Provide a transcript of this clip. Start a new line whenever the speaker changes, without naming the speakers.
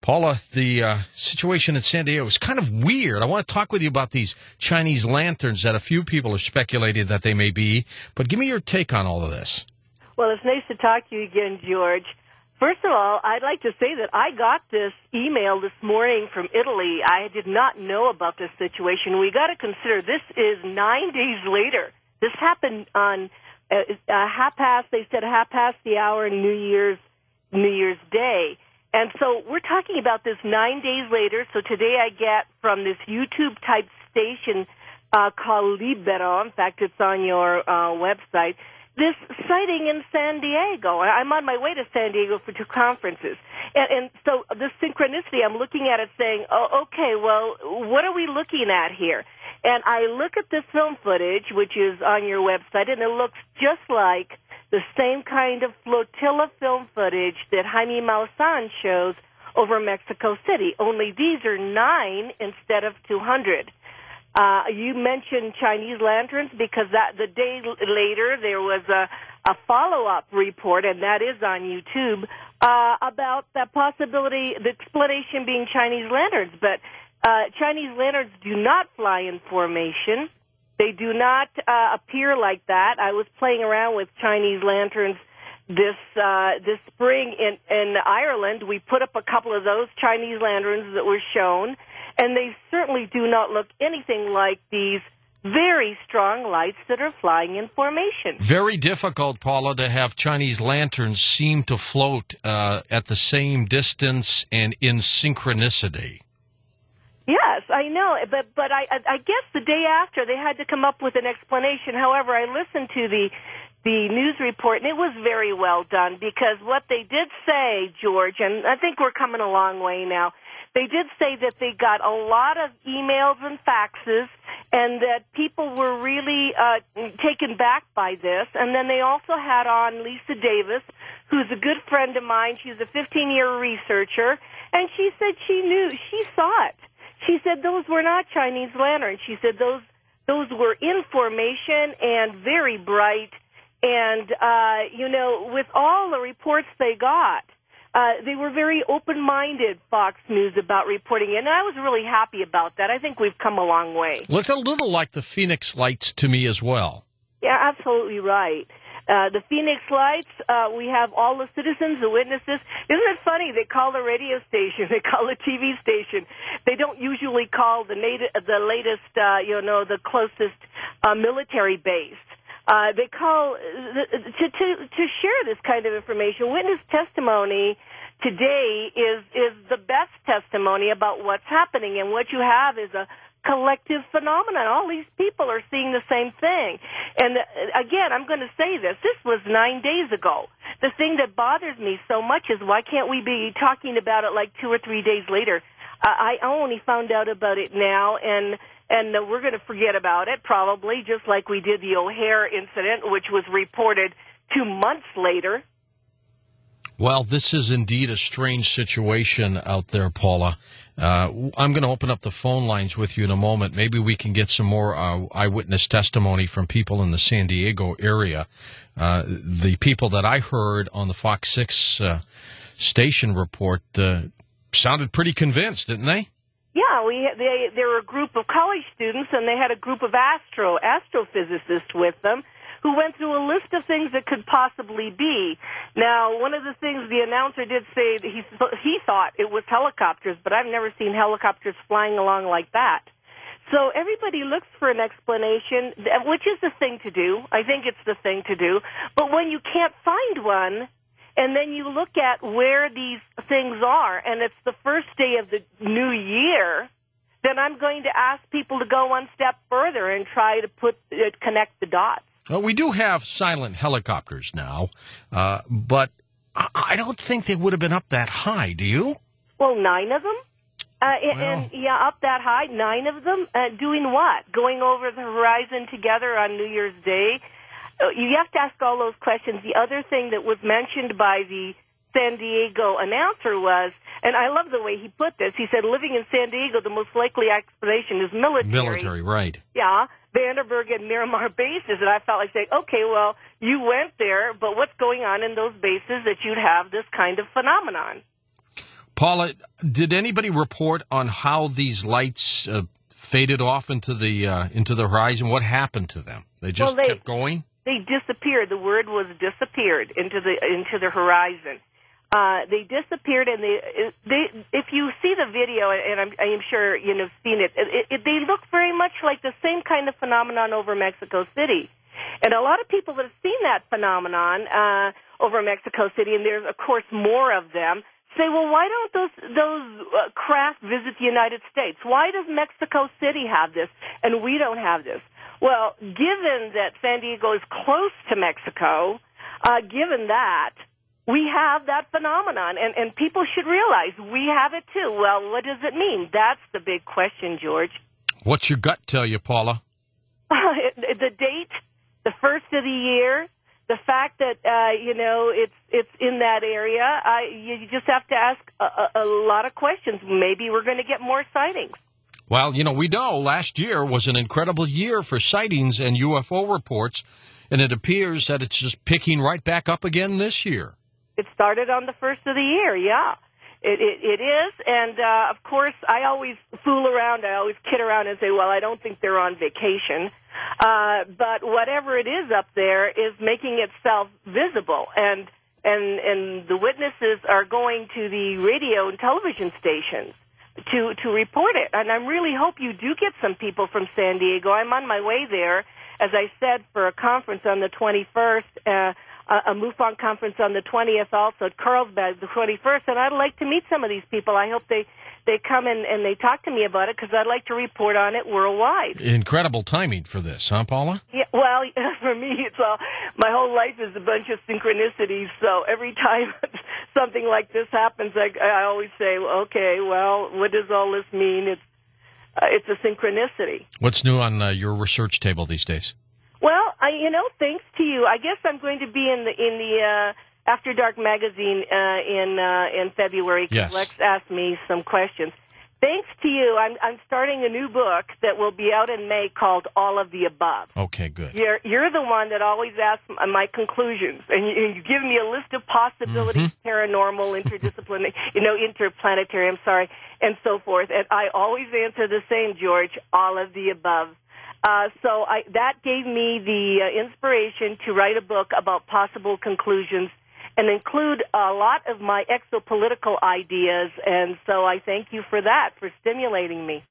Paula, the situation in San Diego is kind of weird. I want to talk with you about these Chinese lanterns that a few people are speculating that they may be, but give me your take on all of this.
Well, it's nice to talk to you again, George. First of all, I'd like to say that I got this email this morning from Italy. I did not know about this situation. We got to consider this is 9 days later. This happened on half past the hour in New Year's Day. And so we're talking about this 9 days later. So today I get from this YouTube-type station called Libero. In fact, it's on your website. This sighting in San Diego. I'm on my way to San Diego for two conferences. And so the synchronicity, I'm looking at it saying, oh, okay, well, what are we looking at here? And I look at this film footage, which is on your website, and it looks just like the same kind of flotilla film footage that Jaime Maussan shows over Mexico City, only these are 9 instead of 200. You mentioned Chinese lanterns because the day later there was a follow-up report, and that is on YouTube, about the possibility, the explanation being Chinese lanterns. But Chinese lanterns do not fly in formation. They do not appear like that. I was playing around with Chinese lanterns this spring in Ireland. We put up a couple of those Chinese lanterns that were shown, and they certainly do not look anything like these very strong lights that are flying in formation.
Very difficult, Paula, to have Chinese lanterns seem to float at the same distance and in synchronicity.
Yes, I know, but I guess the day after they had to come up with an explanation. However, I listened to the news report, and it was very well done because what they did say, George, and I think we're coming a long way now, they did say that they got a lot of emails and faxes and that people were really taken back by this. And then they also had on Lisa Davis, who's a good friend of mine. She's a 15-year researcher, and she said she saw it. She said those were not Chinese lanterns. She said those were in formation and very bright. And, with all the reports they got, they were very open-minded, Fox News, about reporting it. And I was really happy about that. I think we've come a long way.
Looked a little like the Phoenix Lights to me as well.
Yeah, absolutely right. The Phoenix Lights, we have all the citizens, the witnesses. Isn't it funny? They call the radio station, they call the TV station. They don't usually call the latest, the closest military base. They call to share this kind of information. Witness testimony today is the best testimony about what's happening, and what you have is a collective phenomenon. All these people are seeing the same thing. And again, I'm going to say this. This was 9 days ago. The thing that bothers me so much is why can't we be talking about it like 2 or 3 days later? I only found out about it now, and we're going to forget about it probably, just like we did the O'Hare incident, which was reported 2 months later.
Well, this is indeed a strange situation out there, Paula. I'm going to open up the phone lines with you in a moment. Maybe we can get some more eyewitness testimony from people in the San Diego area. The people that I heard on the Fox 6 station report sounded pretty convinced, didn't they?
Yeah, they were a group of college students, and they had a group of astrophysicists with them, who went through a list of things that could possibly be. Now, one of the things the announcer did say, that he thought it was helicopters, but I've never seen helicopters flying along like that. So everybody looks for an explanation, which is the thing to do. I think it's the thing to do. But when you can't find one, and then you look at where these things are, and it's the first day of the new year, then I'm going to ask people to go one step further and try to connect the dots.
Well, we do have silent helicopters now, but I don't think they would have been up that high, do you?
Well, 9 of them? Up that high, 9 of them. Doing what? Going over the horizon together on New Year's Day? You have to ask all those questions. The other thing that was mentioned by the San Diego announcer was, and I love the way he put this, he said, living in San Diego, the most likely explanation is military.
Military, right.
Yeah, Vandenberg and Miramar bases. And I felt like saying, okay, well, you went there, but what's going on in those bases that you'd have this kind of phenomenon?
Paula, did anybody report on how these lights faded off into the horizon? What happened to them? They just kept going?
They disappeared. The word was disappeared into the horizon. They disappeared, and they if you see the video, and I am sure you've seen it, they look very much like the same kind of phenomenon over Mexico City. And a lot of people that have seen that phenomenon over Mexico City, and there's, of course, more of them, say, well, why don't those craft visit the United States? Why does Mexico City have this, and we don't have this? Well, given that San Diego is close to Mexico, given that, we have that phenomenon, and people should realize we have it too. Well, what does it mean? That's the big question, George.
What's your gut tell you, Paula?
The date, the first of the year, the fact that it's in that area. You just have to ask a lot of questions. Maybe we're going to get more sightings.
Well, we know last year was an incredible year for sightings and UFO reports, and it appears that it's just picking right back up again this year.
It started on the first of the year, yeah. It is, and of course, I always fool around. I always kid around and say, well, I don't think they're on vacation. But whatever it is up there is making itself visible, and the witnesses are going to the radio and television stations to report it. And I really hope you do get some people from San Diego. I'm on my way there, as I said, for a conference on the 21st, a MUFON conference on the 20th, also at Carlsbad the 21st, and I'd like to meet some of these people. I hope they come and they talk to me about it, because I'd like to report on it worldwide.
Incredible timing for this, huh, Paula?
Yeah, well, for me, it's all, my whole life is a bunch of synchronicities, so every time something like this happens, I always say, okay, well, what does all this mean? It's a synchronicity.
What's new on your research table these days?
Well, thanks to you, I guess I'm going to be in the After Dark magazine in February, because
yes.
Lex asked me some questions. Thanks to you, I'm starting a new book that will be out in May called All of the Above.
Okay, good.
You're the one that always asks my conclusions, and you give me a list of possibilities, paranormal, interdisciplinary, interplanetary, and so forth. And I always answer the same, George, all of the above. So that gave me the inspiration to write a book about possible conclusions and include a lot of my exopolitical ideas. And so I thank you for that, for stimulating me.